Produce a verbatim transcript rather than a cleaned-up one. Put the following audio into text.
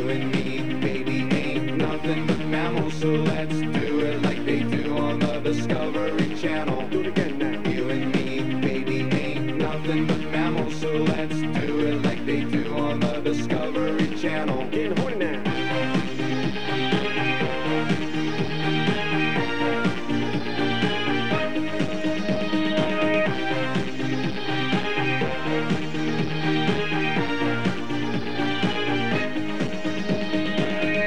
You and me, baby, ain't nothing but mammals, so let's